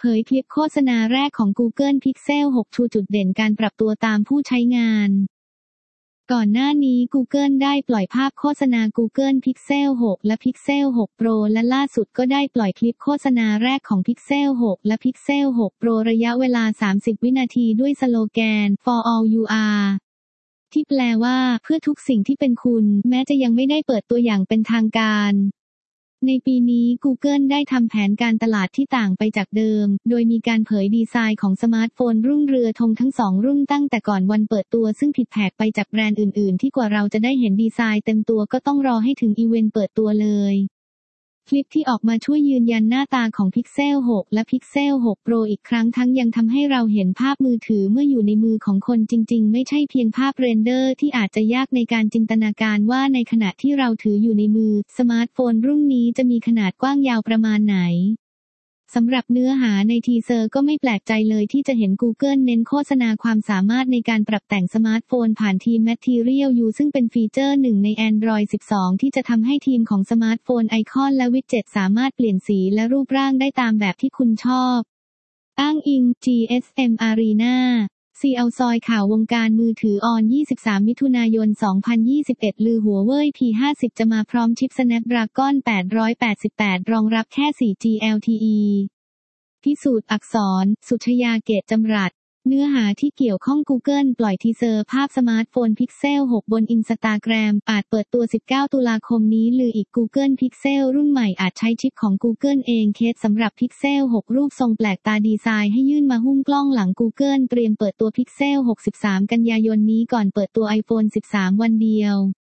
เผยคลิปโฆษณาแรกของ Google Pixel 6 ชูจุดเด่นการปรับตัวตามผู้ใช้งานก่อนหน้านี้ Google ได้ปล่อยภาพโฆษณา Google Pixel 6 และ Pixel 6 Pro และล่าสุดก็ได้ปล่อยคลิปโฆษณาแรกของ Pixel 6 และ Pixel 6 Pro ระยะเวลา 30 วินาทีด้วยสโลแกน For All You Are ที่แปลว่าเพื่อทุกสิ่งที่เป็นคุณแม้จะยังไม่ได้เปิดตัวอย่างเป็นทางการในปีนี้ Google ได้ทำแผนการตลาดที่ต่างไปจากเดิมโดยมีการเผยดีไซน์ของสมาร์ทโฟนรุ่นเรือธงทั้ง2รุ่นตั้งแต่ก่อนวันเปิดตัวซึ่งผิดแผกไปจากแบรนด์อื่นๆที่กว่าเราจะได้เห็นดีไซน์เต็มตัวก็ต้องรอให้ถึงอีเวนต์เปิดตัวเลยคลิปที่ออกมาช่วยยืนยันหน้าตาของ Pixel 6 และ Pixel 6 Pro อีกครั้งทั้งยังทำให้เราเห็นภาพมือถือเมื่ออยู่ในมือของคนจริงๆไม่ใช่เพียงภาพเรนเดอร์ที่อาจจะยากในการจินตนาการว่าในขณะที่เราถืออยู่ในมือสมาร์ทโฟนรุ่นนี้จะมีขนาดกว้างยาวประมาณไหนสำหรับเนื้อหาในทีเซอร์ก็ไม่แปลกใจเลยที่จะเห็น Google เน้นโฆษณาความสามารถในการปรับแต่งสมาร์ทโฟนผ่านทีม Material You ซึ่งเป็นฟีเจอร์หนึ่งใน Android 12 ที่จะทำให้ทีมของสมาร์ทโฟนไอคอนและวิดเจ็ตสามารถเปลี่ยนสีและรูปร่างได้ตามแบบที่คุณชอบอ้างอิง GSM Arena CL ซอยข่าววงการมือถือออน 23 มิถุนายน 2021 ลือหัวเว่ย P50 จะมาพร้อมชิป Snapdragon 888 รองรับแค่ 4G LTE พิสูจน์อักษร สุชยาเกตจำรัดเนื้อหาที่เกี่ยวข้อง Google ปล่อยทีเซอร์ภาพสมาร์ทโฟน Pixel 6 บน Instagram อาจเปิดตัว 19 ตุลาคมนี้ลืออีก Google Pixel รุ่นใหม่อาจใช้ชิปของ Google เองเคสสำหรับ Pixel 6 รูปทรงแปลกตาดีไซน์ให้ยื่นมาหุ้มกล้องหลัง Google เตรียมเปิดตัว Pixel 6 13 กันยายนนี้ก่อนเปิดตัว iPhone 13 วันเดียว